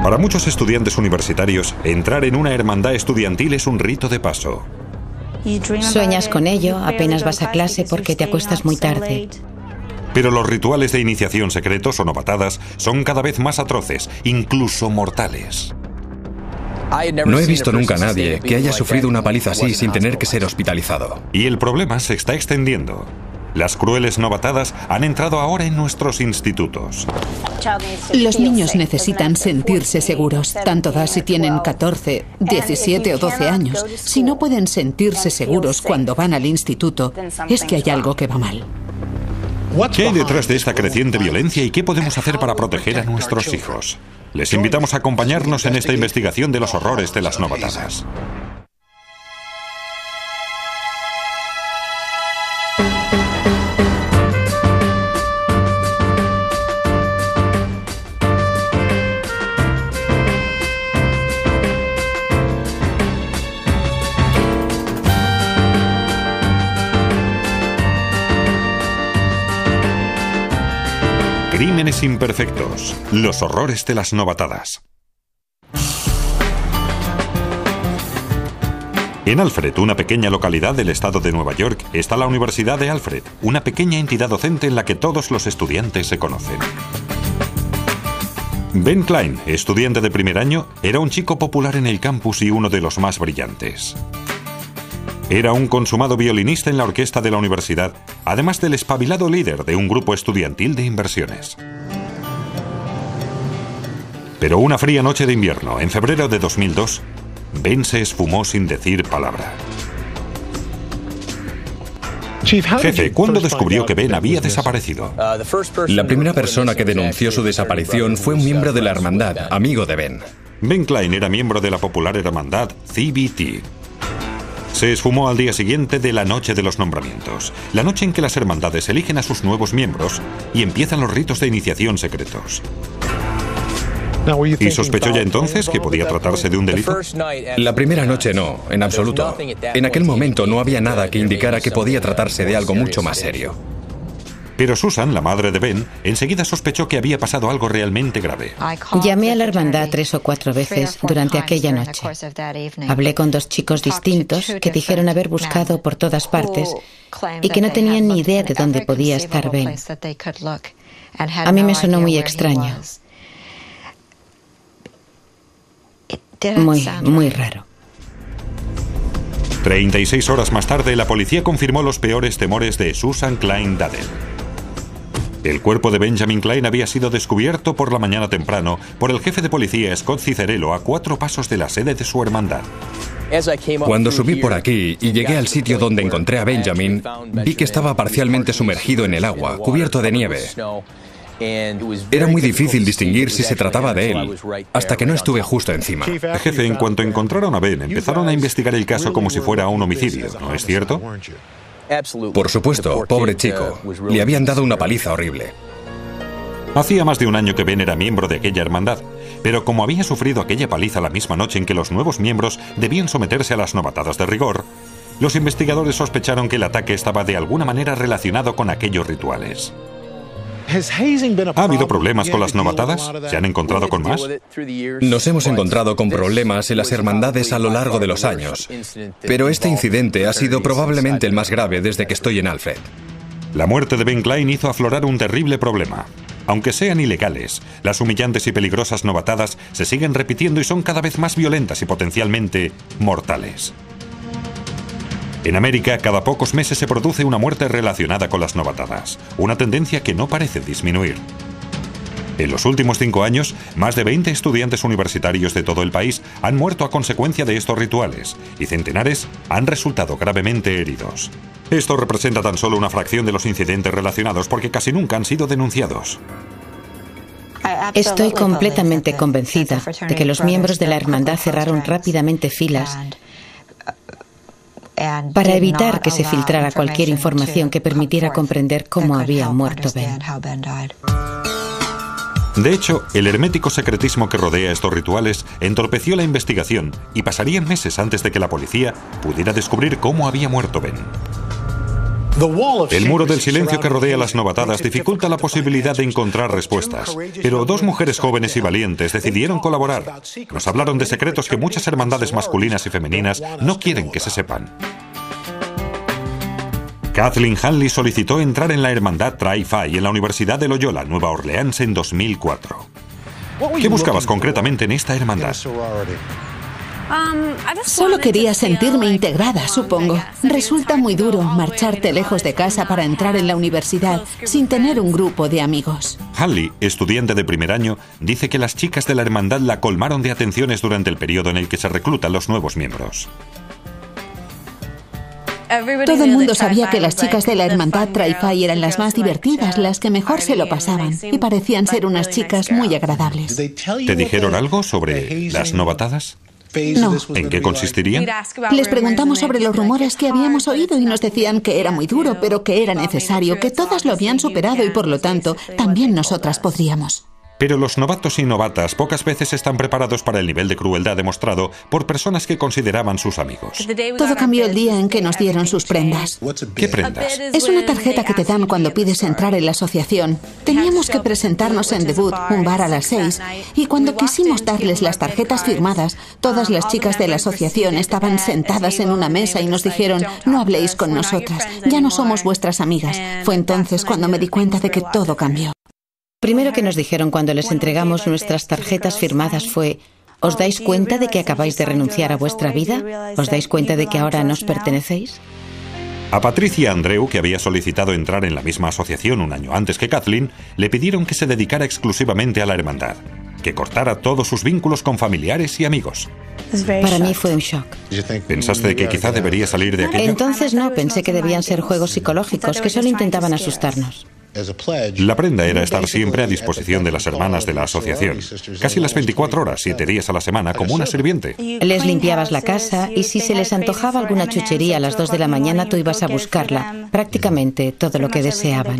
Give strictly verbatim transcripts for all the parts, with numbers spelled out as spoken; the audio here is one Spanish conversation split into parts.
Para muchos estudiantes universitarios, entrar en una hermandad estudiantil es un rito de paso. Sueñas con ello, apenas vas a clase porque te acuestas muy tarde. Pero los rituales de iniciación secretos o novatadas son cada vez más atroces, incluso mortales. No he visto nunca a nadie que haya sufrido una paliza así sin tener que ser hospitalizado. Y el problema se está extendiendo. Las crueles novatadas han entrado ahora en nuestros institutos. Los niños necesitan sentirse seguros, tanto da si tienen catorce, diecisiete o doce años. Si no pueden sentirse seguros cuando van al instituto, es que hay algo que va mal. ¿Qué hay detrás de esta creciente violencia y qué podemos hacer para proteger a nuestros hijos? Les invitamos a acompañarnos en esta investigación de los horrores de las novatadas. Crímenes imperfectos, los horrores de las novatadas. En Alfred, una pequeña localidad del estado de Nueva York, está la Universidad de Alfred, una pequeña entidad docente en la que todos los estudiantes se conocen. Ben Klein, estudiante de primer año, era un chico popular en el campus y uno de los más brillantes. Era un consumado violinista en la orquesta de la universidad, además del espabilado líder de un grupo estudiantil de inversiones. Pero una fría noche de invierno, en febrero de dos mil dos, Ben se esfumó sin decir palabra. Jefe, ¿cuándo descubrió que Ben había desaparecido? La primera persona que denunció su desaparición fue un miembro de la hermandad, amigo de Ben. Ben Klein era miembro de la popular hermandad C B T. Se esfumó al día siguiente de la noche de los nombramientos, la noche en que las hermandades eligen a sus nuevos miembros y empiezan los ritos de iniciación secretos. ¿Y sospechó ya entonces que podía tratarse de un delito? La primera noche no, en absoluto. En aquel momento no había nada que indicara que podía tratarse de algo mucho más serio. Pero Susan, la madre de Ben, enseguida sospechó que había pasado algo realmente grave. Llamé a la hermandad tres o cuatro veces durante aquella noche. Hablé con dos chicos distintos que dijeron haber buscado por todas partes y que no tenían ni idea de dónde podía estar Ben. A mí me sonó muy extraño. Muy, muy raro. treinta y seis horas más tarde, la policía confirmó los peores temores de Susan Klein Daddell. El cuerpo de Benjamin Klein había sido descubierto por la mañana temprano por el jefe de policía Scott Cicerello a cuatro pasos de la sede de su hermandad. Cuando subí por aquí y llegué al sitio donde encontré a Benjamin, vi que estaba parcialmente sumergido en el agua, cubierto de nieve. Era muy difícil distinguir si se trataba de él, hasta que no estuve justo encima. Jefe, en cuanto encontraron a Ben, empezaron a investigar el caso como si fuera un homicidio, ¿no es cierto? Por supuesto, pobre chico. Le habían dado una paliza horrible. Hacía más de un año que Ben era miembro de aquella hermandad, pero como había sufrido aquella paliza la misma noche en que los nuevos miembros debían someterse a las novatadas de rigor, los investigadores sospecharon que el ataque estaba de alguna manera relacionado con aquellos rituales. ¿Ha habido problemas con las novatadas? ¿Se han encontrado con más? Nos hemos encontrado con problemas en las hermandades a lo largo de los años, pero este incidente ha sido probablemente el más grave desde que estoy en Alfred. La muerte de Ben Klein hizo aflorar un terrible problema. Aunque sean ilegales, las humillantes y peligrosas novatadas se siguen repitiendo y son cada vez más violentas y potencialmente mortales. En América, cada pocos meses se produce una muerte relacionada con las novatadas, una tendencia que no parece disminuir. En los últimos cinco años, más de veinte estudiantes universitarios de todo el país han muerto a consecuencia de estos rituales y centenares han resultado gravemente heridos. Esto representa tan solo una fracción de los incidentes relacionados porque casi nunca han sido denunciados. Estoy completamente convencida de que los miembros de la hermandad cerraron rápidamente filas para evitar que se filtrara cualquier información que permitiera comprender cómo había muerto Ben. De hecho, el hermético secretismo que rodea estos rituales entorpeció la investigación y pasarían meses antes de que la policía pudiera descubrir cómo había muerto Ben. El muro del silencio que rodea las novatadas dificulta la posibilidad de encontrar respuestas, pero dos mujeres jóvenes y valientes decidieron colaborar. Nos hablaron de secretos que muchas hermandades masculinas y femeninas no quieren que se sepan. Kathleen Hanley solicitó entrar en la hermandad Tri-Phi en la Universidad de Loyola, Nueva Orleans, en dos mil cuatro. ¿Qué buscabas concretamente en esta hermandad? Solo quería sentirme integrada, supongo. Resulta muy duro marcharte lejos de casa para entrar en la universidad sin tener un grupo de amigos. Hanley, estudiante de primer año, dice que las chicas de la hermandad la colmaron de atenciones durante el periodo en el que se reclutan los nuevos miembros. Todo el mundo sabía que las chicas de la hermandad Tri-Phi eran las más divertidas, las que mejor se lo pasaban, y parecían ser unas chicas muy agradables. ¿Te dijeron algo sobre las novatadas? No. ¿En qué consistirían? Les preguntamos sobre los rumores que habíamos oído y nos decían que era muy duro, pero que era necesario, que todas lo habían superado y por lo tanto también nosotras podríamos. Pero los novatos y novatas pocas veces están preparados para el nivel de crueldad demostrado por personas que consideraban sus amigos. Todo cambió el día en que nos dieron sus prendas. ¿Qué prendas? Es una tarjeta que te dan cuando pides entrar en la asociación. Teníamos que presentarnos en Debut, un bar a las seis, y cuando quisimos darles las tarjetas firmadas, todas las chicas de la asociación estaban sentadas en una mesa y nos dijeron: no habléis con nosotras, ya no somos vuestras amigas. Fue entonces cuando me di cuenta de que todo cambió. Primero que nos dijeron cuando les entregamos nuestras tarjetas firmadas fue: ¿os dais cuenta de que acabáis de renunciar a vuestra vida? ¿Os dais cuenta de que ahora nos pertenecéis? A Patricia Andreu, que había solicitado entrar en la misma asociación un año antes que Kathleen, le pidieron que se dedicara exclusivamente a la hermandad, que cortara todos sus vínculos con familiares y amigos. Para mí fue un shock. ¿Pensaste que quizá debería salir de aquello? Entonces no, pensé que debían ser juegos psicológicos, que solo intentaban asustarnos. La prenda era estar siempre a disposición de las hermanas de la asociación, casi las veinticuatro horas, siete días a la semana, como una sirviente. Les limpiabas la casa y si se les antojaba alguna chuchería a las dos de la mañana, tú ibas a buscarla, prácticamente todo lo que deseaban.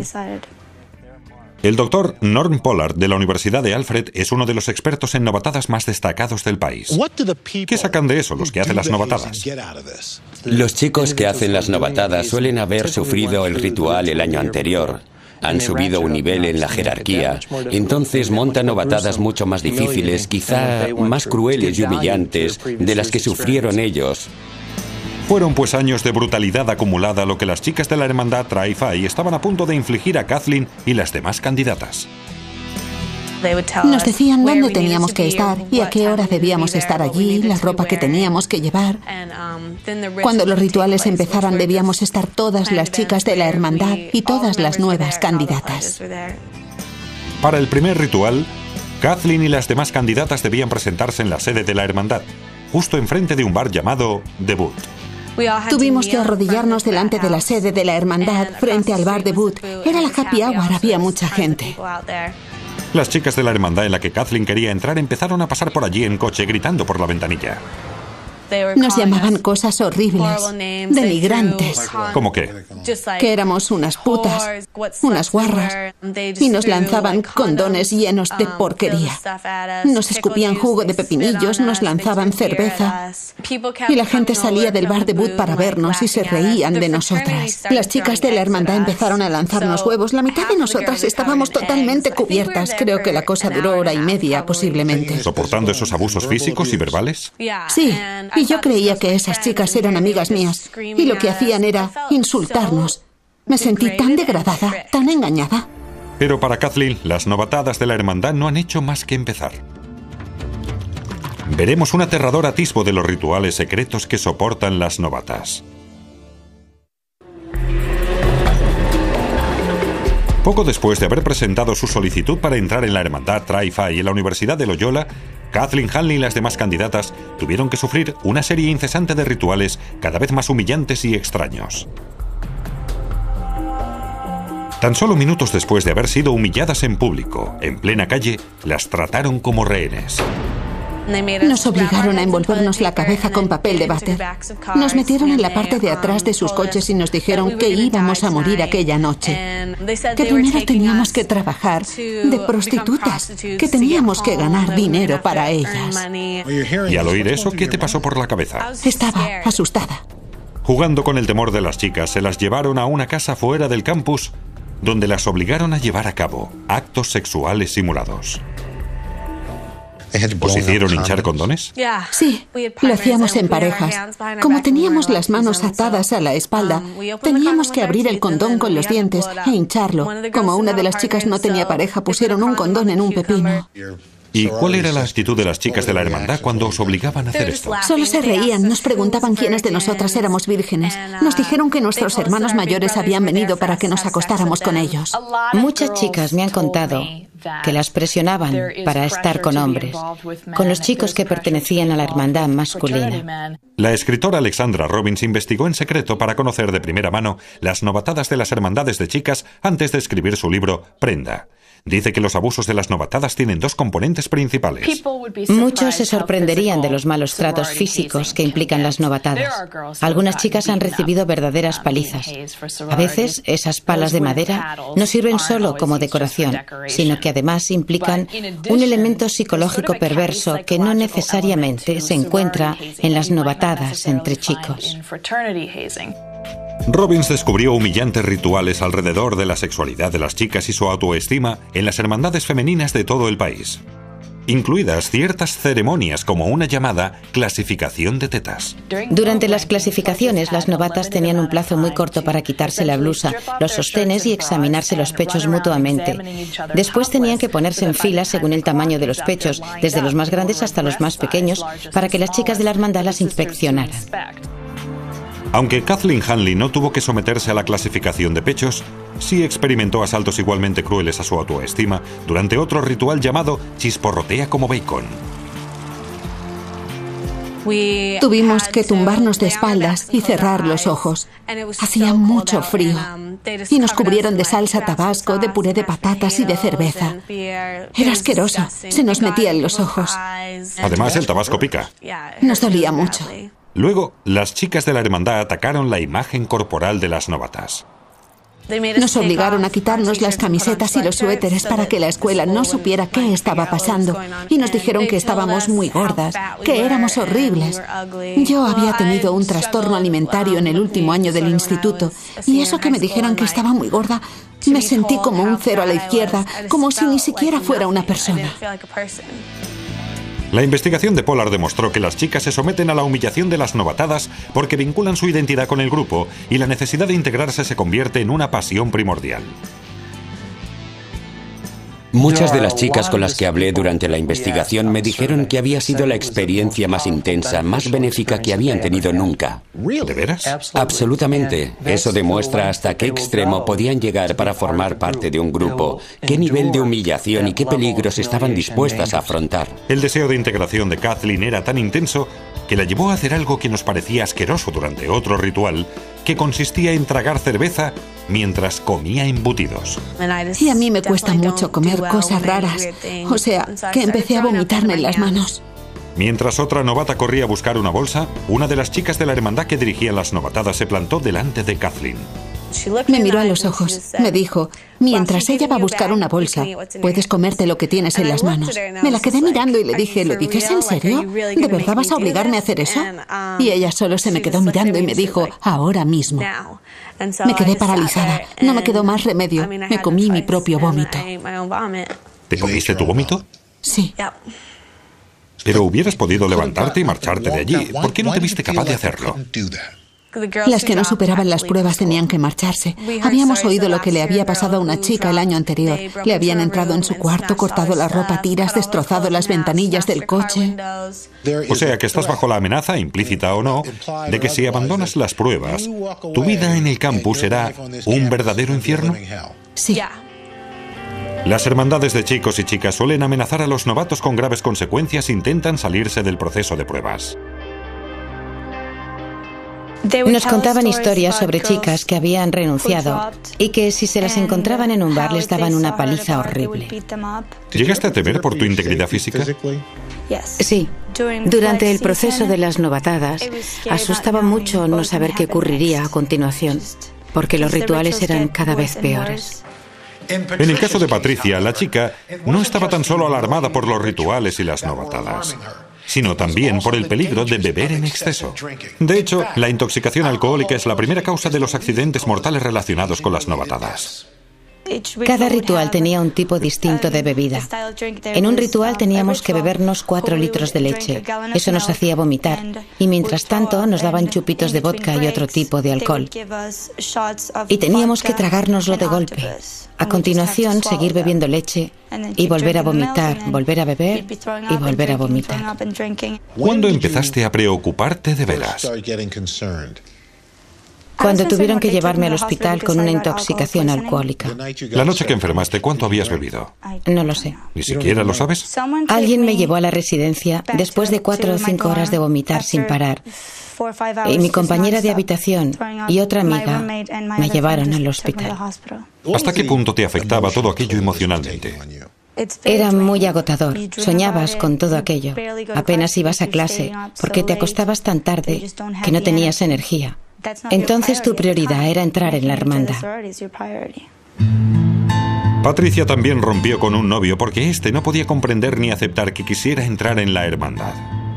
El doctor Norm Pollard de la Universidad de Alfred es uno de los expertos en novatadas más destacados del país. ¿Qué sacan de eso los que hacen las novatadas? Los chicos que hacen las novatadas suelen haber sufrido el ritual el año anterior. Han subido un nivel en la jerarquía, entonces montan novatadas mucho más difíciles, quizá más crueles y humillantes de las que sufrieron ellos. Fueron pues años de brutalidad acumulada lo que las chicas de la hermandad Tri-Phi estaban a punto de infligir a Kathleen y las demás candidatas. Nos decían dónde teníamos que estar y a qué hora debíamos estar allí, la ropa que teníamos que llevar. Cuando los rituales empezaban debíamos estar todas las chicas de la hermandad y todas las nuevas candidatas. Para el primer ritual, Kathleen y las demás candidatas debían presentarse en la sede de la hermandad, justo enfrente de un bar llamado Debut. Tuvimos que arrodillarnos delante de la sede de la hermandad, frente al bar Debut. Era la happy hour, había mucha gente. Las chicas de la hermandad en la que Kathleen quería entrar empezaron a pasar por allí en coche gritando por la ventanilla. Nos llamaban cosas horribles, denigrantes. ¿Cómo qué? Que éramos unas putas, unas guarras, y nos lanzaban condones llenos de porquería. Nos escupían jugo de pepinillos, nos lanzaban cerveza, y la gente salía del bar Debut para vernos y se reían de nosotras. Las chicas de la hermandad empezaron a lanzarnos huevos. La mitad de nosotras estábamos totalmente cubiertas. Creo que la cosa duró hora y media, posiblemente. ¿Soportando esos abusos físicos y verbales? Sí. Y yo creía que esas chicas eran amigas mías, y lo que hacían era insultarnos. Me sentí tan degradada, tan engañada. Pero para Kathleen, las novatadas de la hermandad no han hecho más que empezar. Veremos un aterrador atisbo de los rituales secretos que soportan las novatas. Poco después de haber presentado su solicitud para entrar en la hermandad Tri-Phi en la Universidad de Loyola, Kathleen Hanley y las demás candidatas tuvieron que sufrir una serie incesante de rituales cada vez más humillantes y extraños. Tan solo minutos después de haber sido humilladas en público, en plena calle, las trataron como rehenes. Nos obligaron a envolvernos la cabeza con papel de váter. Nos metieron en la parte de atrás de sus coches y nos dijeron que íbamos a morir aquella noche. Que primero teníamos que trabajar de prostitutas, que teníamos que ganar dinero para ellas. Y al oír eso, ¿qué te pasó por la cabeza? Estaba asustada. Jugando con el temor de las chicas, se las llevaron a una casa fuera del campus, donde las obligaron a llevar a cabo actos sexuales simulados. ¿Os hicieron hinchar condones? Sí, lo hacíamos en parejas. Como teníamos las manos atadas a la espalda, teníamos que abrir el condón con los dientes e hincharlo. Como una de las chicas no tenía pareja, pusieron un condón en un pepino. ¿Y cuál era la actitud de las chicas de la hermandad cuando os obligaban a hacer esto? Solo se reían, nos preguntaban quiénes de nosotras éramos vírgenes. Nos dijeron que nuestros hermanos mayores habían venido para que nos acostáramos con ellos. Muchas chicas me han contado que las presionaban para estar con hombres, con los chicos que pertenecían a la hermandad masculina. La escritora Alexandra Robbins investigó en secreto para conocer de primera mano las novatadas de las hermandades de chicas antes de escribir su libro Prenda. Dice que los abusos de las novatadas tienen dos componentes principales. Muchos se sorprenderían de los malos tratos físicos que implican las novatadas. Algunas chicas han recibido verdaderas palizas. A veces, esas palas de madera no sirven solo como decoración, sino que además implican un elemento psicológico perverso que no necesariamente se encuentra en las novatadas entre chicos. Robbins descubrió humillantes rituales alrededor de la sexualidad de las chicas y su autoestima en las hermandades femeninas de todo el país, incluidas ciertas ceremonias como una llamada clasificación de tetas. Durante las clasificaciones, las novatas tenían un plazo muy corto para quitarse la blusa, los sostenes y examinarse los pechos mutuamente. Después tenían que ponerse en fila según el tamaño de los pechos, desde los más grandes hasta los más pequeños, para que las chicas de la hermandad las inspeccionaran. Aunque Kathleen Hanley no tuvo que someterse a la clasificación de pechos, sí experimentó asaltos igualmente crueles a su autoestima durante otro ritual llamado chisporrotea como bacon. Tuvimos que tumbarnos de espaldas y cerrar los ojos. Hacía mucho frío y nos cubrieron de salsa tabasco, de puré de patatas y de cerveza. Era asqueroso, se nos metía en los ojos. Además, el tabasco pica. Nos dolía mucho. Luego, las chicas de la hermandad atacaron la imagen corporal de las novatas. Nos obligaron a quitarnos las camisetas y los suéteres para que la escuela no supiera qué estaba pasando y nos dijeron que estábamos muy gordas, que éramos horribles. Yo había tenido un trastorno alimentario en el último año del instituto y eso que me dijeran que estaba muy gorda, me sentí como un cero a la izquierda, como si ni siquiera fuera una persona. La investigación de Pollard demostró que las chicas se someten a la humillación de las novatadas porque vinculan su identidad con el grupo y la necesidad de integrarse se convierte en una pasión primordial. Muchas de las chicas con las que hablé durante la investigación me dijeron que había sido la experiencia más intensa, más benéfica que habían tenido nunca. ¿De veras? Absolutamente. Eso demuestra hasta qué extremo podían llegar para formar parte de un grupo, qué nivel de humillación y qué peligros estaban dispuestas a afrontar. El deseo de integración de Kathleen era tan intenso que la llevó a hacer algo que nos parecía asqueroso durante otro ritual, que consistía en tragar cerveza mientras comía embutidos. Y a mí me cuesta mucho comer cosas raras, o sea, que empecé a vomitarme en las manos. Mientras otra novata corría a buscar una bolsa, una de las chicas de la hermandad que dirigían las novatadas se plantó delante de Kathleen. Me miró a los ojos, me dijo, mientras ella va a buscar una bolsa, puedes comerte lo que tienes en las manos. Me la quedé mirando y le dije, ¿lo dices en serio? ¿De verdad vas a obligarme a hacer eso? Y ella solo se me quedó mirando y me dijo, ahora mismo. Me quedé paralizada, no me quedó más remedio, me comí mi propio vómito. ¿Te comiste tu vómito? Sí. Pero hubieras podido levantarte y marcharte de allí. ¿Por qué no te viste capaz de hacerlo? Las que no superaban las pruebas tenían que marcharse. Habíamos oído lo que le había pasado a una chica el año anterior. Le habían entrado en su cuarto, cortado la ropa a tiras, destrozado las ventanillas del coche. O sea que estás bajo la amenaza, implícita o no, de que si abandonas las pruebas, tu vida en el campus será un verdadero infierno. Sí. Las hermandades de chicos y chicas suelen amenazar a los novatos con graves consecuencias si intentan salirse del proceso de pruebas. Nos contaban historias sobre chicas que habían renunciado y que si se las encontraban en un bar les daban una paliza horrible. ¿Llegaste a temer por tu integridad física? Sí. Durante el proceso de las novatadas, asustaba mucho no saber qué ocurriría a continuación, porque los rituales eran cada vez peores. En el caso de Patricia, la chica no estaba tan solo alarmada por los rituales y las novatadas, sino también por el peligro de beber en exceso. De hecho, la intoxicación alcohólica es la primera causa de los accidentes mortales relacionados con las novatadas. Cada ritual tenía un tipo distinto de bebida. En un ritual teníamos que bebernos cuatro litros de leche. Eso nos hacía vomitar. Y mientras tanto nos daban chupitos de vodka y otro tipo de alcohol. Y teníamos que tragárnoslo de golpe. A continuación, seguir bebiendo leche y volver a vomitar, volver a beber y volver a vomitar. ¿Cuándo empezaste a preocuparte de veras? Cuando tuvieron que llevarme al hospital con una intoxicación alcohólica. La noche que enfermaste, ¿cuánto habías bebido? No lo sé. ¿Ni siquiera lo sabes? Alguien me llevó a la residencia después de cuatro o cinco horas de vomitar sin parar. Y mi compañera de habitación y otra amiga me llevaron al hospital. ¿Hasta qué punto te afectaba todo aquello emocionalmente? Era muy agotador. Soñabas con todo aquello. Apenas ibas a clase porque te acostabas tan tarde que no tenías energía. Entonces tu prioridad era entrar en la hermandad. Patricia también rompió con un novio porque éste no podía comprender ni aceptar que quisiera entrar en la hermandad.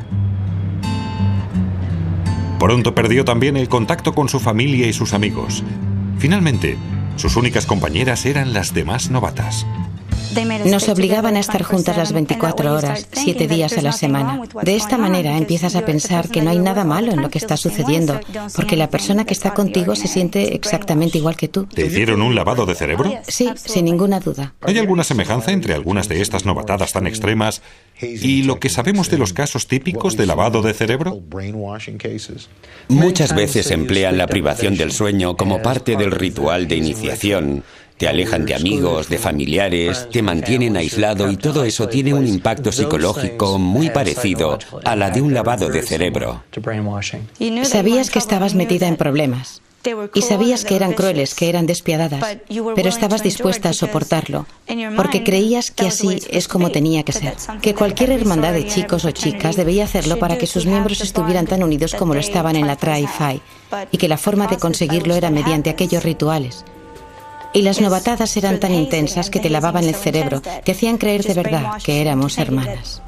Pronto perdió también el contacto con su familia y sus amigos. Finalmente, sus únicas compañeras eran las demás novatas. Nos obligaban a estar juntas las veinticuatro horas, siete días a la semana. De esta manera empiezas a pensar que no hay nada malo en lo que está sucediendo, porque la persona que está contigo se siente exactamente igual que tú. ¿Te hicieron un lavado de cerebro? Sí, sin ninguna duda. ¿Hay alguna semejanza entre algunas de estas novatadas tan extremas y lo que sabemos de los casos típicos de lavado de cerebro? Muchas veces emplean la privación del sueño como parte del ritual de iniciación. Te alejan de amigos, de familiares, te mantienen aislado y todo eso tiene un impacto psicológico muy parecido a la de un lavado de cerebro. Sabías que estabas metida en problemas y sabías que eran crueles, que eran despiadadas, pero estabas dispuesta a soportarlo porque creías que así es como tenía que ser, que cualquier hermandad de chicos o chicas debía hacerlo para que sus miembros estuvieran tan unidos como lo estaban en la Tri-Phi y que la forma de conseguirlo era mediante aquellos rituales. Y las novatadas eran tan intensas que te lavaban el cerebro, te hacían creer de verdad que éramos hermanas.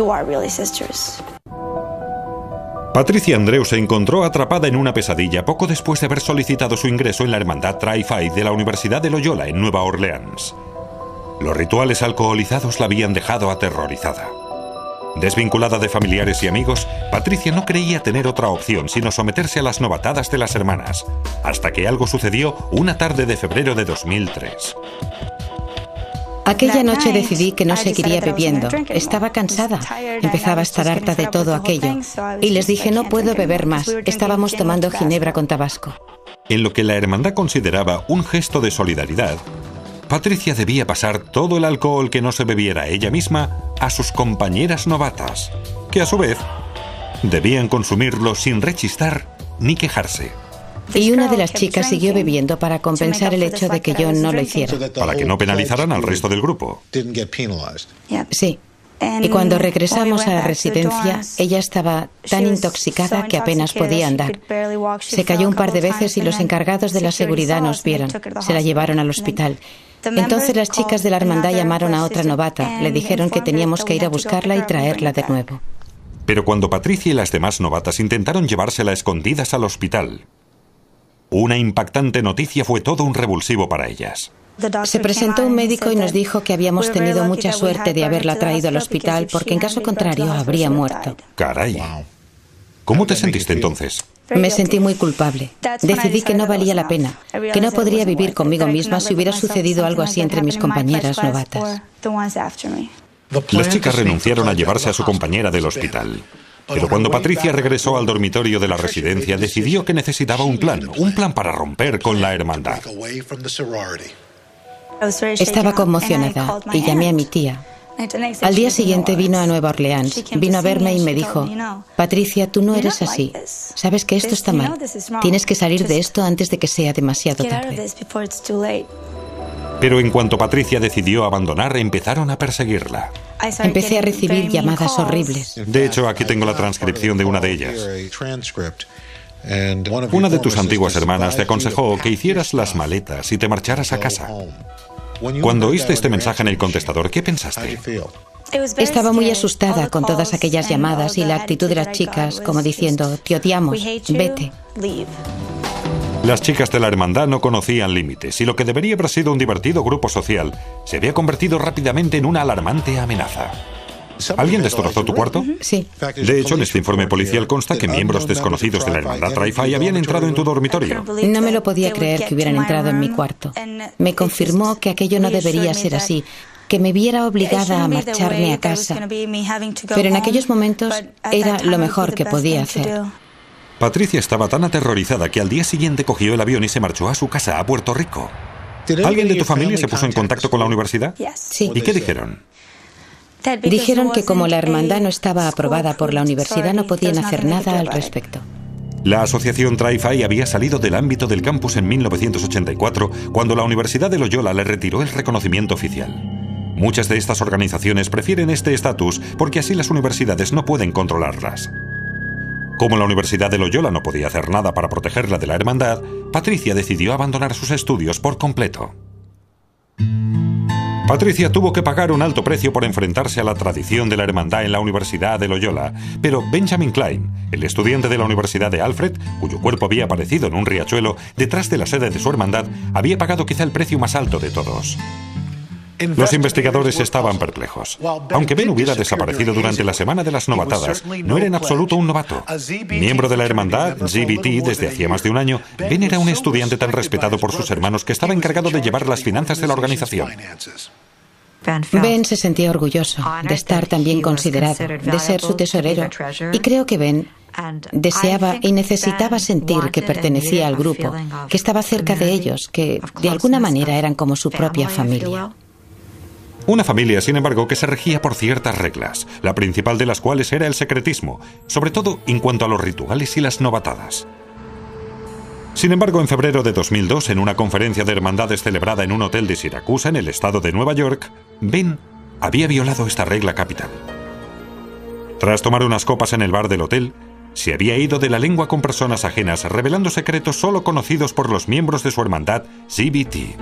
Patricia Andreu se encontró atrapada en una pesadilla poco después de haber solicitado su ingreso en la hermandad Tri-Phi de la Universidad de Loyola en Nueva Orleans. Los rituales alcoholizados la habían dejado aterrorizada. Desvinculada de familiares y amigos, Patricia no creía tener otra opción sino someterse a las novatadas de las hermanas, hasta que algo sucedió una tarde de febrero de dos mil tres. Aquella noche decidí que no seguiría bebiendo. Estaba cansada. Empezaba a estar harta de todo aquello. Y les dije, no puedo beber más. Estábamos tomando ginebra con tabasco. En lo que la hermandad consideraba un gesto de solidaridad, Patricia debía pasar todo el alcohol que no se bebiera ella misma a sus compañeras novatas, que a su vez debían consumirlo sin rechistar ni quejarse. Y una de las chicas siguió bebiendo para compensar el hecho de que yo no lo hiciera. Para que no penalizaran al resto del grupo. Sí. Y cuando regresamos a la residencia, ella estaba tan intoxicada que apenas podía andar. Se cayó un par de veces y los encargados de la seguridad nos vieron. Se la llevaron al hospital. Entonces las chicas de la hermandad llamaron a otra novata. Le dijeron que teníamos que ir a buscarla y traerla de nuevo. Pero cuando Patricia y las demás novatas intentaron llevársela a escondidas al hospital, una impactante noticia fue todo un revulsivo para ellas. Se presentó un médico y nos dijo que habíamos tenido mucha suerte de haberla traído al hospital porque en caso contrario habría muerto. Caray. ¿Cómo te sentiste entonces? Me sentí muy culpable. Decidí que no valía la pena, que no podría vivir conmigo misma si hubiera sucedido algo así entre mis compañeras novatas. Las chicas renunciaron a llevarse a su compañera del hospital. Pero cuando Patricia regresó al dormitorio de la residencia, decidió que necesitaba un plan, un plan para romper con la hermandad. Estaba conmocionada y llamé a mi tía. Al día siguiente vino a Nueva Orleans, vino a verme y me dijo, Patricia, tú no eres así. Sabes que esto está mal. Tienes que salir de esto antes de que sea demasiado tarde. Pero en cuanto Patricia decidió abandonar, empezaron a perseguirla. Empecé a recibir llamadas horribles. De hecho, aquí tengo la transcripción de una de ellas. Una de tus antiguas hermanas te aconsejó que hicieras las maletas y te marcharas a casa. Cuando oíste este mensaje en el contestador, ¿qué pensaste? Estaba muy asustada con todas aquellas llamadas y la actitud de las chicas, como diciendo, te odiamos, vete. Las chicas de la hermandad no conocían límites y lo que debería haber sido un divertido grupo social se había convertido rápidamente en una alarmante amenaza. ¿Alguien destrozó tu cuarto? Sí. De hecho, en este informe policial consta que miembros desconocidos de la hermandad Tri-Phi habían entrado en tu dormitorio. No me lo podía creer que hubieran entrado en mi cuarto. Me confirmó que aquello no debería ser así, que me viera obligada a marcharme a casa. Pero en aquellos momentos era lo mejor que podía hacer. Patricia estaba tan aterrorizada que al día siguiente cogió el avión y se marchó a su casa a Puerto Rico. ¿Alguien de tu familia se puso en contacto con la universidad? Sí. ¿Y qué dijeron? Dijeron que como la hermandad no estaba aprobada por la universidad, no podían hacer nada al respecto. La asociación Tri-Phi había salido del ámbito del campus en mil novecientos ochenta y cuatro, cuando la Universidad de Loyola le retiró el reconocimiento oficial. Muchas de estas organizaciones prefieren este estatus porque así las universidades no pueden controlarlas. Como la Universidad de Loyola no podía hacer nada para protegerla de la hermandad, Patricia decidió abandonar sus estudios por completo. Patricia tuvo que pagar un alto precio por enfrentarse a la tradición de la hermandad en la Universidad de Loyola, pero Benjamin Klein, el estudiante de la Universidad de Alfred, cuyo cuerpo había aparecido en un riachuelo detrás de la sede de su hermandad, había pagado quizá el precio más alto de todos. Los investigadores estaban perplejos. Aunque Ben hubiera desaparecido durante la semana de las novatadas, no era en absoluto un novato. Miembro de la hermandad G B T desde hacía más de un año, Ben era un estudiante tan respetado por sus hermanos que estaba encargado de llevar las finanzas de la organización. Ben se sentía orgulloso de estar tan bien considerado, de ser su tesorero, y creo que Ben deseaba y necesitaba sentir que pertenecía al grupo, que estaba cerca de ellos, que de alguna manera eran como su propia familia. Una familia, sin embargo, que se regía por ciertas reglas, la principal de las cuales era el secretismo, sobre todo en cuanto a los rituales y las novatadas. Sin embargo, en febrero de dos mil dos, en una conferencia de hermandades celebrada en un hotel de Siracusa, en el estado de Nueva York, Ben había violado esta regla capital. Tras tomar unas copas en el bar del hotel, se había ido de la lengua con personas ajenas, revelando secretos solo conocidos por los miembros de su hermandad G B T.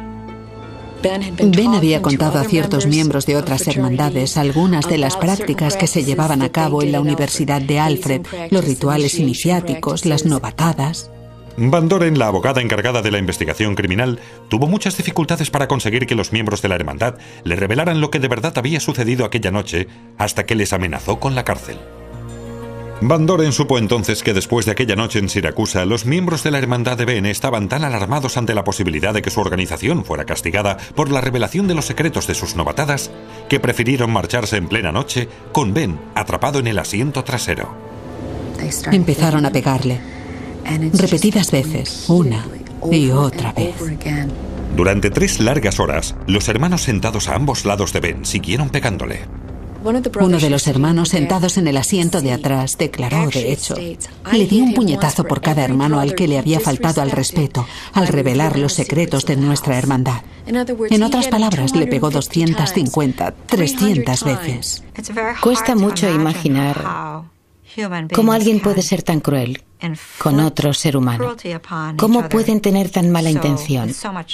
Ben había contado a ciertos miembros de otras hermandades algunas de las prácticas que se llevaban a cabo en la Universidad de Alfred, los rituales iniciáticos, las novatadas. Van Doren, la abogada encargada de la investigación criminal, tuvo muchas dificultades para conseguir que los miembros de la hermandad le revelaran lo que de verdad había sucedido aquella noche, hasta que les amenazó con la cárcel. Van Doren supo entonces que después de aquella noche en Siracusa, los miembros de la hermandad de Ben estaban tan alarmados ante la posibilidad de que su organización fuera castigada por la revelación de los secretos de sus novatadas, que prefirieron marcharse en plena noche con Ben atrapado en el asiento trasero. Empezaron a pegarle, repetidas veces, una y otra vez. Durante tres largas horas, los hermanos sentados a ambos lados de Ben siguieron pegándole. Uno de los hermanos sentados en el asiento de atrás declaró, de hecho, le di un puñetazo por cada hermano al que le había faltado al respeto al revelar los secretos de nuestra hermandad. En otras palabras, le pegó doscientas cincuenta, trescientas veces. Cuesta mucho imaginar cómo alguien puede ser tan cruel con otro ser humano. ¿Cómo pueden tener tan mala intención?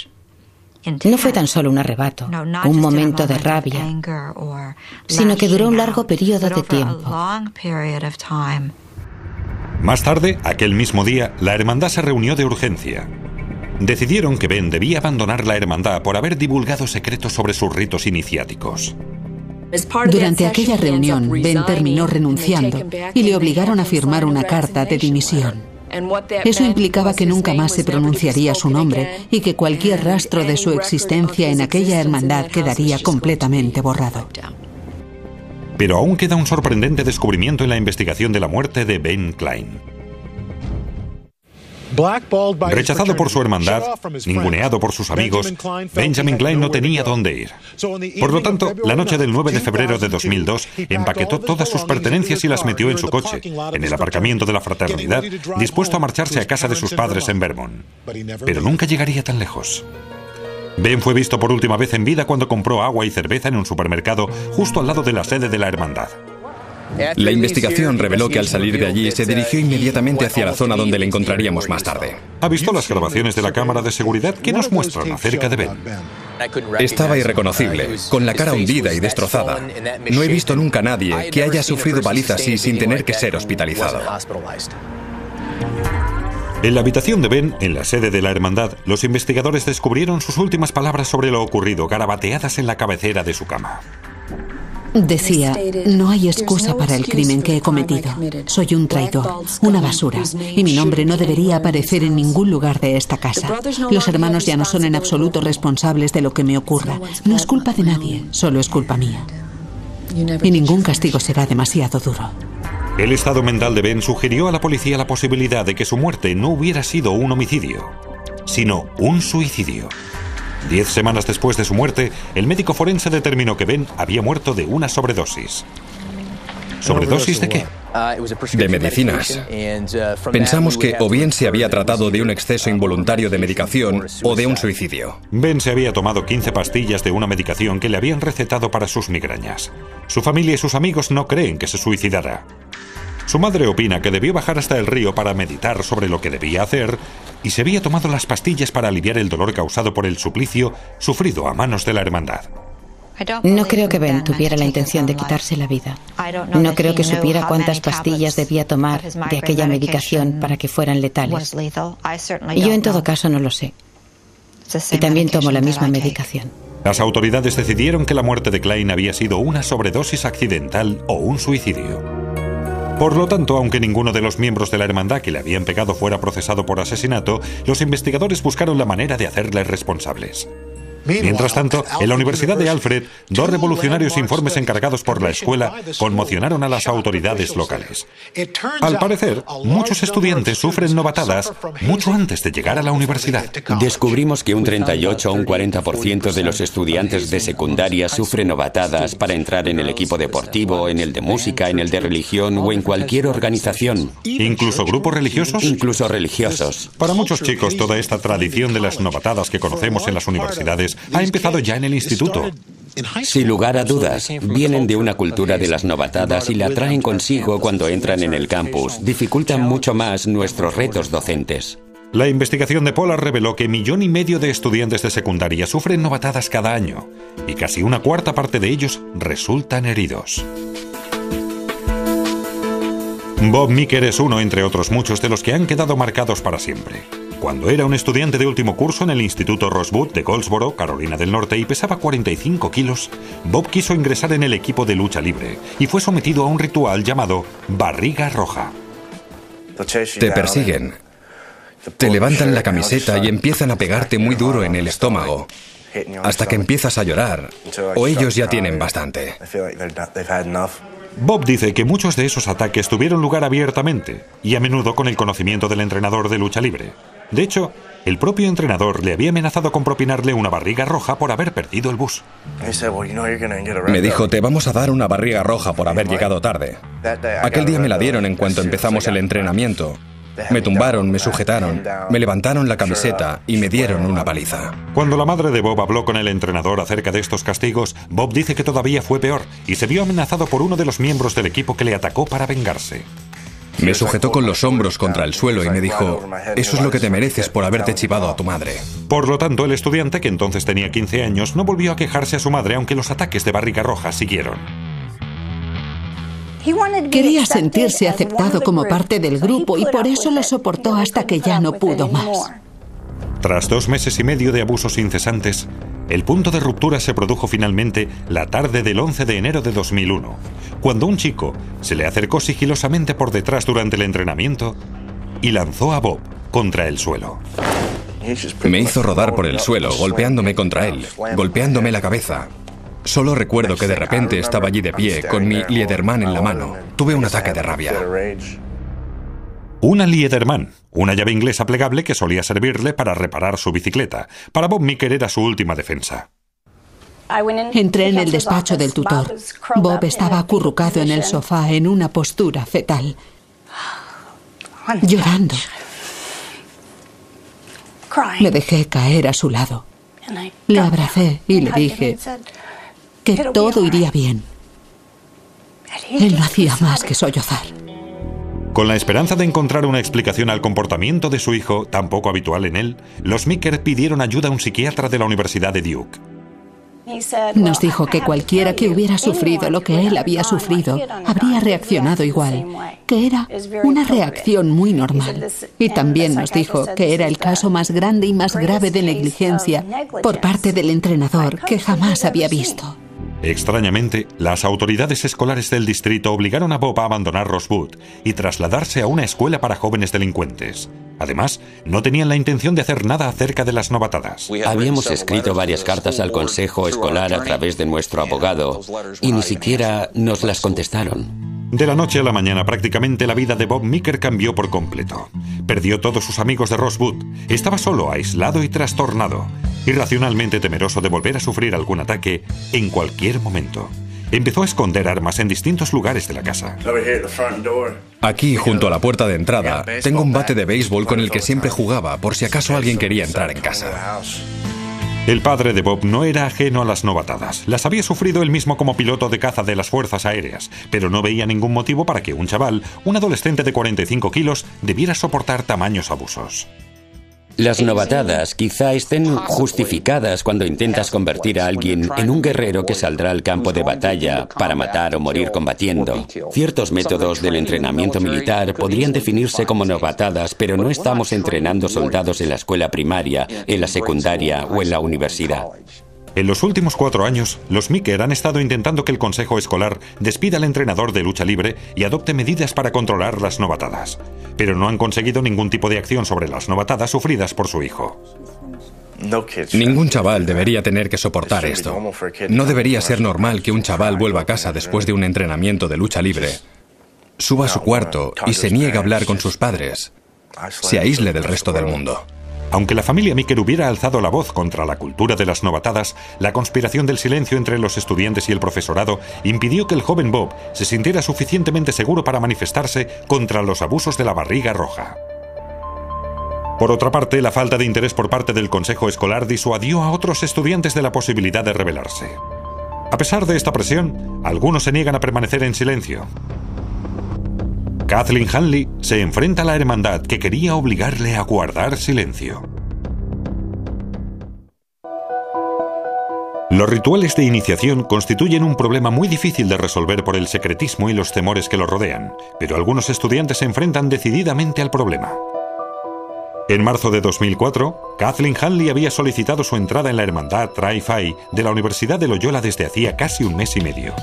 No fue tan solo un arrebato, un momento de rabia, sino que duró un largo periodo de tiempo. Más tarde, aquel mismo día, la hermandad se reunió de urgencia. Decidieron que Ben debía abandonar la hermandad por haber divulgado secretos sobre sus ritos iniciáticos. Durante aquella reunión, Ben terminó renunciando y le obligaron a firmar una carta de dimisión. Eso implicaba que nunca más se pronunciaría su nombre y que cualquier rastro de su existencia en aquella hermandad quedaría completamente borrado. Pero aún queda un sorprendente descubrimiento en la investigación de la muerte de Ben Klein. Rechazado por su hermandad, ninguneado por sus amigos, Benjamin Klein no tenía dónde ir. Por lo tanto, la noche del nueve de febrero de dos mil dos, empaquetó todas sus pertenencias y las metió en su coche, en el aparcamiento de la fraternidad, dispuesto a marcharse a casa de sus padres en Vermont. Pero nunca llegaría tan lejos. Ben fue visto por última vez en vida cuando compró agua y cerveza en un supermercado justo al lado de la sede de la hermandad. La investigación reveló que al salir de allí se dirigió inmediatamente hacia la zona donde le encontraríamos más tarde. ¿Ha visto las grabaciones de la cámara de seguridad? ¿Qué nos muestran acerca de Ben? Estaba irreconocible, con la cara hundida y destrozada. No he visto nunca a nadie que haya sufrido paliza así sin tener que ser hospitalizado. En la habitación de Ben, en la sede de la hermandad, los investigadores descubrieron sus últimas palabras sobre lo ocurrido, garabateadas en la cabecera de su cama. Decía, no hay excusa para el crimen que he cometido. Soy un traidor, una basura, y mi nombre no debería aparecer en ningún lugar de esta casa. Los hermanos ya no son en absoluto responsables de lo que me ocurra. No es culpa de nadie, solo es culpa mía. Y ningún castigo será demasiado duro. El estado mental de Ben sugirió a la policía la posibilidad de que su muerte no hubiera sido un homicidio, sino un suicidio. Diez semanas después de su muerte, el médico forense determinó que Ben había muerto de una sobredosis. ¿Sobredosis de qué? De medicinas. Pensamos que o bien se había tratado de un exceso involuntario de medicación o de un suicidio. Ben se había tomado quince pastillas de una medicación que le habían recetado para sus migrañas. Su familia y sus amigos no creen que se suicidara. Su madre opina que debió bajar hasta el río para meditar sobre lo que debía hacer y se había tomado las pastillas para aliviar el dolor causado por el suplicio sufrido a manos de la hermandad. No creo que Ben tuviera la intención de quitarse la vida. No creo que supiera cuántas pastillas debía tomar de aquella medicación para que fueran letales. Y yo en todo caso no lo sé. Y también tomo la misma medicación. Las autoridades decidieron que la muerte de Klein había sido una sobredosis accidental o un suicidio. Por lo tanto, aunque ninguno de los miembros de la hermandad que le habían pegado fuera procesado por asesinato, los investigadores buscaron la manera de hacerles responsables. Mientras tanto, en la Universidad de Alfred, dos revolucionarios informes encargados por la escuela conmocionaron a las autoridades locales. Al parecer, muchos estudiantes sufren novatadas mucho antes de llegar a la universidad. Descubrimos que un treinta y ocho o un cuarenta por ciento de los estudiantes de secundaria sufren novatadas para entrar en el equipo deportivo, en el de música, en el de religión o en cualquier organización. ¿Incluso grupos religiosos? Incluso religiosos. Para muchos chicos, toda esta tradición de las novatadas que conocemos en las universidades ha empezado ya en el instituto. Sin lugar a dudas, vienen de una cultura de las novatadas y la traen consigo cuando entran en el campus. Dificultan mucho más nuestros retos docentes. La investigación de Pollard reveló que millón y medio de estudiantes de secundaria sufren novatadas cada año y casi una cuarta parte de ellos resultan heridos. Bob Meeker es uno, entre otros muchos, de los que han quedado marcados para siempre. Cuando era un estudiante de último curso en el Instituto Rosewood de Goldsboro, Carolina del Norte, y pesaba cuarenta y cinco kilos, Bob quiso ingresar en el equipo de lucha libre y fue sometido a un ritual llamado barriga roja. Te persiguen. Te levantan la camiseta y empiezan a pegarte muy duro en el estómago, hasta que empiezas a llorar, o ellos ya tienen bastante. Bob dice que muchos de esos ataques tuvieron lugar abiertamente y a menudo con el conocimiento del entrenador de lucha libre. De hecho, el propio entrenador le había amenazado con propinarle una barriga roja por haber perdido el bus. Me dijo, te vamos a dar una barriga roja por haber llegado tarde. Aquel día me la dieron en cuanto empezamos el entrenamiento. Me tumbaron, me sujetaron, me levantaron la camiseta y me dieron una paliza. Cuando la madre de Bob habló con el entrenador acerca de estos castigos, Bob dice que todavía fue peor y se vio amenazado por uno de los miembros del equipo que le atacó para vengarse. Me sujetó con los hombros contra el suelo y me dijo, eso es lo que te mereces por haberte chivado a tu madre. Por lo tanto, el estudiante, que entonces tenía quince años, no volvió a quejarse a su madre, aunque los ataques de barriga roja siguieron. Quería sentirse aceptado como parte del grupo y por eso lo soportó hasta que ya no pudo más. Tras dos meses y medio de abusos incesantes, el punto de ruptura se produjo finalmente la tarde del once de enero de dos mil uno, cuando un chico se le acercó sigilosamente por detrás durante el entrenamiento y lanzó a Bob contra el suelo. Me hizo rodar por el suelo, golpeándome contra él, golpeándome la cabeza. Solo recuerdo que de repente estaba allí de pie, con mi Liedermann en la mano. Tuve un ataque de rabia. Una Liedermann, una llave inglesa plegable que solía servirle para reparar su bicicleta. Para Bob Meeker era su última defensa. Entré en el despacho del tutor. Bob estaba acurrucado en el sofá en una postura fetal, llorando. Me dejé caer a su lado. Le abracé y le dije que todo iría bien. Él no hacía más que sollozar. Con la esperanza de encontrar una explicación al comportamiento de su hijo, tan poco habitual en él, los Meeker pidieron ayuda a un psiquiatra de la Universidad de Duke. Nos dijo que cualquiera que hubiera sufrido lo que él había sufrido habría reaccionado igual, que era una reacción muy normal. Y también nos dijo que era el caso más grande y más grave de negligencia por parte del entrenador que jamás había visto. Extrañamente, las autoridades escolares del distrito obligaron a Bob a abandonar Rosewood y trasladarse a una escuela para jóvenes delincuentes. Además, no tenían la intención de hacer nada acerca de las novatadas. Habíamos escrito varias cartas al consejo escolar a través de nuestro abogado y ni siquiera nos las contestaron. De la noche a la mañana, prácticamente la vida de Bob Meeker cambió por completo. Perdió todos sus amigos de Rosewood. Estaba solo, aislado y trastornado, irracionalmente temeroso de volver a sufrir algún ataque en cualquier momento. Empezó a esconder armas en distintos lugares de la casa. Aquí, junto a la puerta de entrada, tengo un bate de béisbol con el que siempre jugaba, por si acaso alguien quería entrar en casa. El padre de Bob no era ajeno a las novatadas. Las había sufrido él mismo como piloto de caza de las Fuerzas Aéreas, pero no veía ningún motivo para que un chaval, un adolescente de cuarenta y cinco kilos, debiera soportar tamaños abusos. Las novatadas quizá estén justificadas cuando intentas convertir a alguien en un guerrero que saldrá al campo de batalla para matar o morir combatiendo. Ciertos métodos del entrenamiento militar podrían definirse como novatadas, pero no estamos entrenando soldados en la escuela primaria, en la secundaria o en la universidad. En los últimos cuatro años, los Meeker han estado intentando que el consejo escolar despida al entrenador de lucha libre y adopte medidas para controlar las novatadas. Pero no han conseguido ningún tipo de acción sobre las novatadas sufridas por su hijo. Ningún chaval debería tener que soportar esto. No debería ser normal que un chaval vuelva a casa después de un entrenamiento de lucha libre, suba a su cuarto y se niegue a hablar con sus padres, se aísle del resto del mundo. Aunque la familia Meeker hubiera alzado la voz contra la cultura de las novatadas, la conspiración del silencio entre los estudiantes y el profesorado impidió que el joven Bob se sintiera suficientemente seguro para manifestarse contra los abusos de la barriga roja. Por otra parte, la falta de interés por parte del consejo escolar disuadió a otros estudiantes de la posibilidad de rebelarse. A pesar de esta presión, algunos se niegan a permanecer en silencio. Kathleen Hanley se enfrenta a la hermandad que quería obligarle a guardar silencio. Los rituales de iniciación constituyen un problema muy difícil de resolver por el secretismo y los temores que los rodean, pero algunos estudiantes se enfrentan decididamente al problema. En marzo de dos mil cuatro, Kathleen Hanley había solicitado su entrada en la hermandad Tri Phi de la Universidad de Loyola desde hacía casi un mes y medio.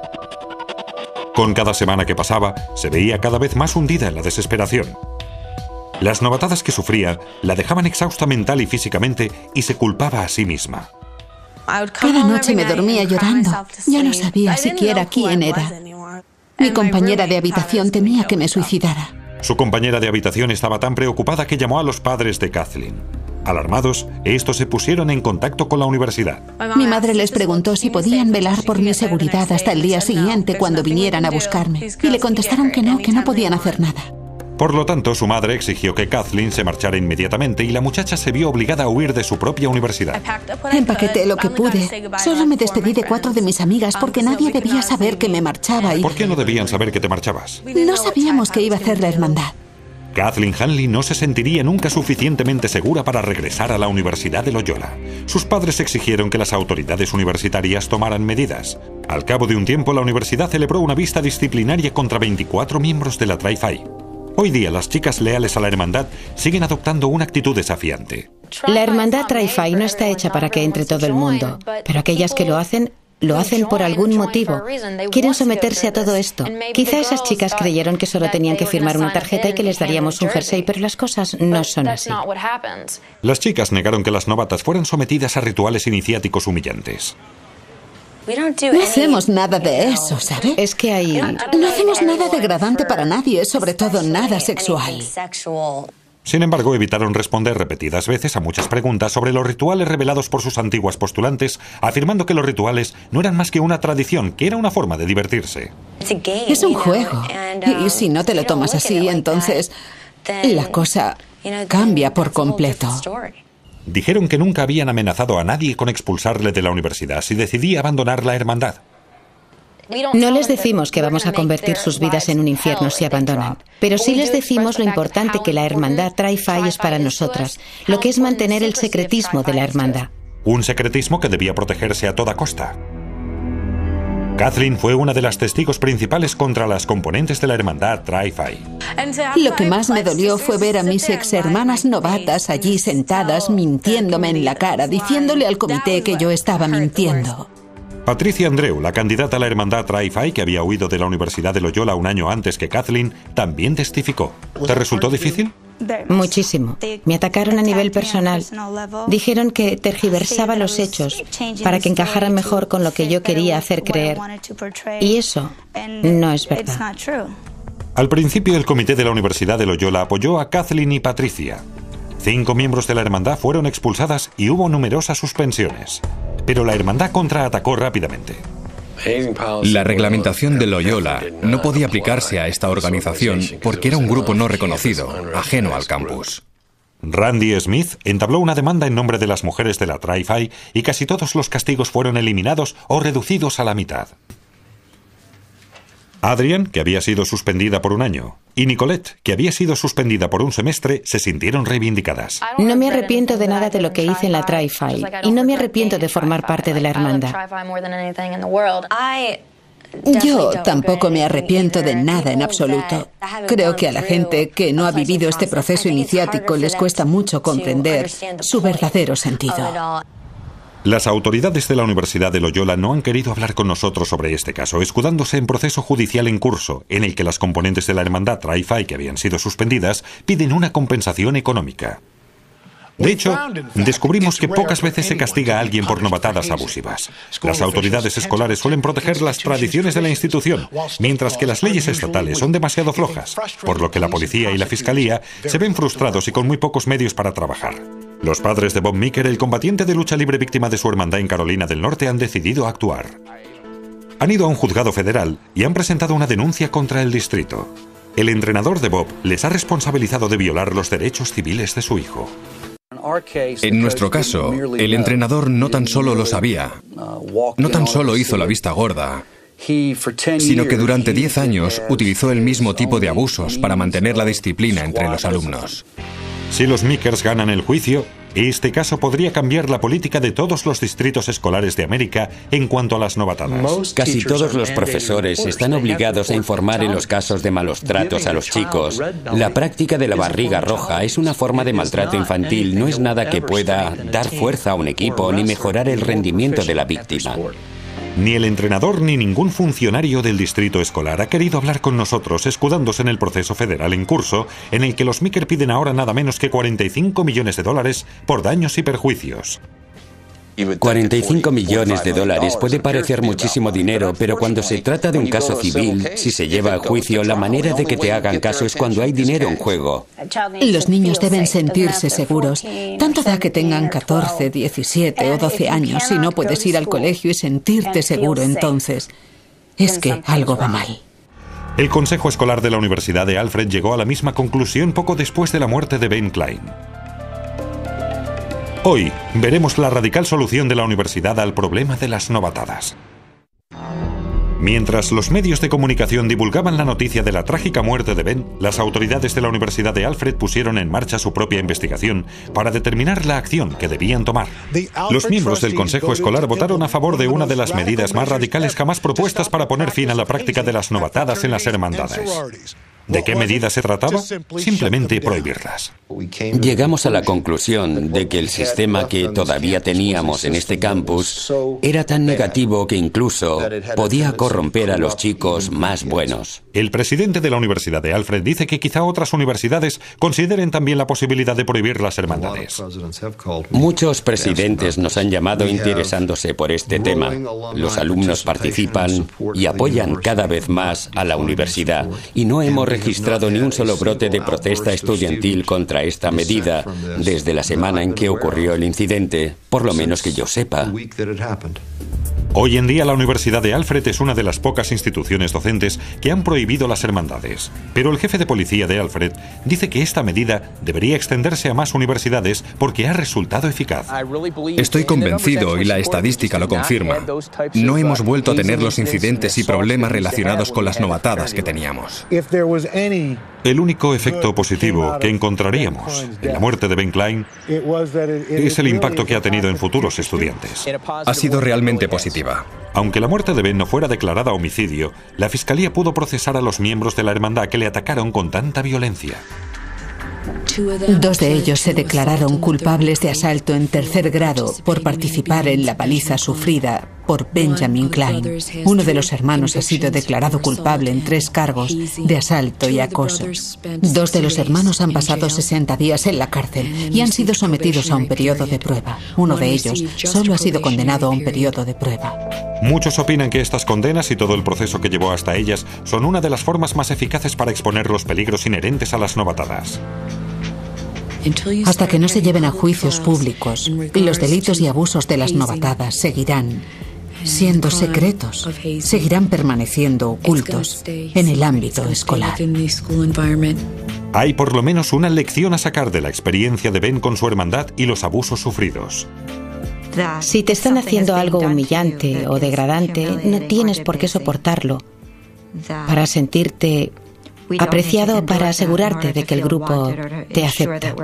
Con cada semana que pasaba, se veía cada vez más hundida en la desesperación. Las novatadas que sufría la dejaban exhausta mental y físicamente y se culpaba a sí misma. Cada noche me dormía llorando. Ya no sabía siquiera quién era. Mi compañera de habitación temía que me suicidara. Su compañera de habitación estaba tan preocupada que llamó a los padres de Kathleen. Alarmados, estos se pusieron en contacto con la universidad. Mi madre les preguntó si podían velar por mi seguridad hasta el día siguiente cuando vinieran a buscarme. Y le contestaron que no, que no podían hacer nada. Por lo tanto, su madre exigió que Kathleen se marchara inmediatamente y la muchacha se vio obligada a huir de su propia universidad. Empaqueté lo que pude. Solo me despedí de cuatro de mis amigas porque nadie debía saber que me marchaba y... ¿Por qué no debían saber que te marchabas? No sabíamos qué iba a hacer la hermandad. Kathleen Hanley no se sentiría nunca suficientemente segura para regresar a la Universidad de Loyola. Sus padres exigieron que las autoridades universitarias tomaran medidas. Al cabo de un tiempo, la universidad celebró una vista disciplinaria contra veinticuatro miembros de la Tri Phi. Hoy día, las chicas leales a la hermandad siguen adoptando una actitud desafiante. La hermandad Tri Phi no está hecha para que entre todo el mundo, pero aquellas que lo hacen, lo hacen por algún motivo. Quieren someterse a todo esto. Quizá esas chicas creyeron que solo tenían que firmar una tarjeta y que les daríamos un jersey, pero las cosas no son así. Las chicas negaron que las novatas fueran sometidas a rituales iniciáticos humillantes. No hacemos nada de eso, ¿sabe? Es que hay... No hacemos nada degradante para nadie, sobre todo nada sexual. Sin embargo, evitaron responder repetidas veces a muchas preguntas sobre los rituales revelados por sus antiguas postulantes, afirmando que los rituales no eran más que una tradición, que era una forma de divertirse. Es un juego, y si no te lo tomas así, entonces la cosa cambia por completo. Dijeron que nunca habían amenazado a nadie con expulsarle de la universidad si decidía abandonar la hermandad. No les decimos que vamos a convertir sus vidas en un infierno si abandonan, pero sí les decimos lo importante que la hermandad Tri-Phi es para nosotras, lo que es mantener el secretismo de la hermandad. Un secretismo que debía protegerse a toda costa. Kathleen fue una de las testigos principales contra las componentes de la hermandad Tri-Phi. Lo que más me dolió fue ver a mis ex hermanas novatas allí sentadas mintiéndome en la cara, diciéndole al comité que yo estaba mintiendo. Patricia Andreu, la candidata a la hermandad Tri-Phi que había huido de la Universidad de Loyola un año antes que Kathleen, también testificó. ¿Te resultó difícil? Muchísimo. Me atacaron a nivel personal. Dijeron que tergiversaba los hechos para que encajaran mejor con lo que yo quería hacer creer. Y eso no es verdad. Al principio, el comité de la Universidad de Loyola apoyó a Kathleen y Patricia. Cinco miembros de la hermandad fueron expulsadas y hubo numerosas suspensiones. Pero la hermandad contraatacó rápidamente. La reglamentación de Loyola no podía aplicarse a esta organización porque era un grupo no reconocido, ajeno al campus. Randy Smith entabló una demanda en nombre de las mujeres de la Tri-Phi y casi todos los castigos fueron eliminados o reducidos a la mitad. Adrian, que había sido suspendida por un año, y Nicolette, que había sido suspendida por un semestre, se sintieron reivindicadas. No me arrepiento de nada de lo que hice en la Tri-Phi y no me arrepiento de formar parte de la hermandad. Yo tampoco me arrepiento de nada en absoluto. Creo que a la gente que no ha vivido este proceso iniciático les cuesta mucho comprender su verdadero sentido. Las autoridades de la Universidad de Loyola no han querido hablar con nosotros sobre este caso, escudándose en proceso judicial en curso, en el que las componentes de la hermandad Tri-Phi que habían sido suspendidas piden una compensación económica. De hecho, descubrimos que pocas veces se castiga a alguien por novatadas abusivas. Las autoridades escolares suelen proteger las tradiciones de la institución, mientras que las leyes estatales son demasiado flojas, por lo que la policía y la fiscalía se ven frustrados y con muy pocos medios para trabajar. Los padres de Bob Meeker, el combatiente de lucha libre víctima de su hermandad en Carolina del Norte, han decidido actuar. Han ido a un juzgado federal y han presentado una denuncia contra el distrito. El entrenador de Bob les ha responsabilizado de violar los derechos civiles de su hijo. En nuestro caso, el entrenador no tan solo lo sabía, no tan solo hizo la vista gorda, sino que durante diez años utilizó el mismo tipo de abusos para mantener la disciplina entre los alumnos. Si los Meekers ganan el juicio, este caso podría cambiar la política de todos los distritos escolares de América en cuanto a las novatadas. Casi todos los profesores están obligados a informar en los casos de malos tratos a los chicos. La práctica de la barriga roja es una forma de maltrato infantil, no es nada que pueda dar fuerza a un equipo ni mejorar el rendimiento de la víctima. Ni el entrenador ni ningún funcionario del distrito escolar ha querido hablar con nosotros, escudándose en el proceso federal en curso, en el que los Meeker piden ahora nada menos que cuarenta y cinco millones de dólares por daños y perjuicios. cuarenta y cinco millones de dólares puede parecer muchísimo dinero, pero cuando se trata de un caso civil, si se lleva a juicio, la manera de que te hagan caso es cuando hay dinero en juego. Los niños deben sentirse seguros. Tanto da que tengan catorce, diecisiete o doce años. Si no puedes ir al colegio y sentirte seguro, entonces es que algo va mal. El Consejo Escolar de la Universidad de Alfred llegó a la misma conclusión poco después de la muerte de Ben Klein. Hoy veremos la radical solución de la universidad al problema de las novatadas. Mientras los medios de comunicación divulgaban la noticia de la trágica muerte de Ben, las autoridades de la Universidad de Alfred pusieron en marcha su propia investigación para determinar la acción que debían tomar. Los miembros del Consejo Escolar votaron a favor de una de las medidas más radicales jamás propuestas para poner fin a la práctica de las novatadas en las hermandades. ¿De qué medida se trataba? Simplemente prohibirlas. Llegamos a la conclusión de que el sistema que todavía teníamos en este campus era tan negativo que incluso podía corromper a los chicos más buenos. El presidente de la Universidad de Alfred dice que quizá otras universidades consideren también la posibilidad de prohibir las hermandades. Muchos presidentes nos han llamado interesándose por este tema. Los alumnos participan y apoyan cada vez más a la universidad y no hemos registrado ni un solo brote de protesta estudiantil contra esta medida desde la semana en que ocurrió el incidente, por lo menos que yo sepa. Hoy en día la Universidad de Alfred es una de las pocas instituciones docentes que han prohibido las hermandades. Pero el jefe de policía de Alfred dice que esta medida debería extenderse a más universidades porque ha resultado eficaz. Estoy convencido, y la estadística lo confirma, no hemos vuelto a tener los incidentes y problemas relacionados con las novatadas que teníamos. El único efecto positivo que encontraríamos en la muerte de Ben Klein es el impacto que ha tenido en futuros estudiantes. Ha sido realmente positiva. Aunque la muerte de Ben no fuera declarada homicidio, la fiscalía pudo procesar a los miembros de la hermandad que le atacaron con tanta violencia. Dos de ellos se declararon culpables de asalto en tercer grado por participar en la paliza sufrida por Benjamin Klein. Uno de los hermanos ha sido declarado culpable en tres cargos de asalto y acoso. Dos de los hermanos han pasado sesenta días en la cárcel y han sido sometidos a un periodo de prueba. Uno de ellos solo ha sido condenado a un periodo de prueba. Muchos opinan que estas condenas y todo el proceso que llevó hasta ellas son una de las formas más eficaces para exponer los peligros inherentes a las novatadas. Hasta que no se lleven a juicios públicos, los delitos y abusos de las novatadas seguirán siendo secretos, seguirán permaneciendo ocultos en el ámbito escolar. Hay por lo menos una lección a sacar de la experiencia de Ben con su hermandad y los abusos sufridos. Si te están haciendo algo humillante o degradante, no tienes por qué soportarlo. Para sentirte apreciado, para asegurarte de que el grupo te acepta.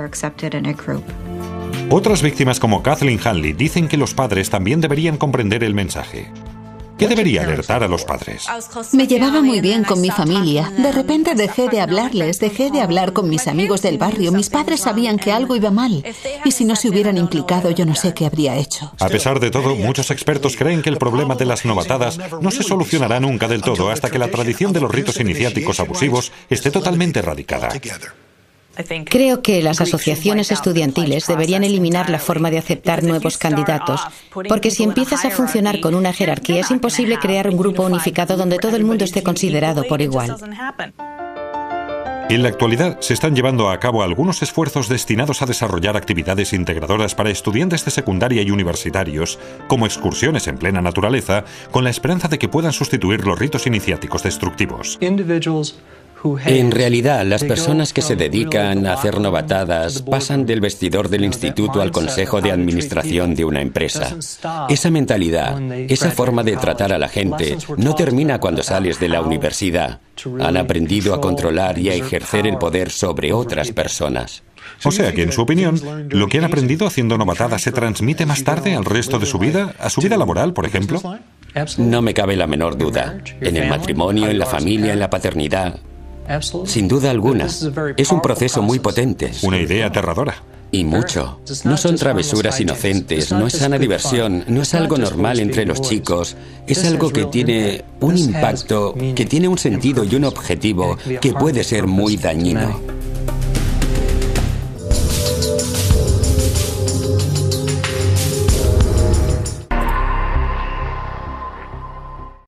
Otras víctimas como Kathleen Hanley dicen que los padres también deberían comprender el mensaje. ¿Qué debería alertar a los padres? Me llevaba muy bien con mi familia. De repente dejé de hablarles, dejé de hablar con mis amigos del barrio. Mis padres sabían que algo iba mal. Y si no se hubieran implicado, yo no sé qué habría hecho. A pesar de todo, muchos expertos creen que el problema de las novatadas no se solucionará nunca del todo hasta que la tradición de los ritos iniciáticos abusivos esté totalmente erradicada. Creo que las asociaciones estudiantiles deberían eliminar la forma de aceptar nuevos candidatos, porque si empiezas a funcionar con una jerarquía es imposible crear un grupo unificado donde todo el mundo esté considerado por igual. En la actualidad se están llevando a cabo algunos esfuerzos destinados a desarrollar actividades integradoras para estudiantes de secundaria y universitarios, como excursiones en plena naturaleza, con la esperanza de que puedan sustituir los ritos iniciáticos destructivos. En realidad, las personas que se dedican a hacer novatadas pasan del vestidor del instituto al consejo de administración de una empresa. Esa mentalidad, esa forma de tratar a la gente, no termina cuando sales de la universidad. Han aprendido a controlar y a ejercer el poder sobre otras personas. O sea que, en su opinión, lo que han aprendido haciendo novatadas se transmite más tarde al resto de su vida, a su vida laboral, por ejemplo. No me cabe la menor duda. En el matrimonio, en la familia, en la paternidad. Sin duda alguna. Es un proceso muy potente. Una idea aterradora. Y mucho. No son travesuras inocentes, no es sana diversión, no es algo normal entre los chicos. Es algo que tiene un impacto, que tiene un sentido y un objetivo que puede ser muy dañino.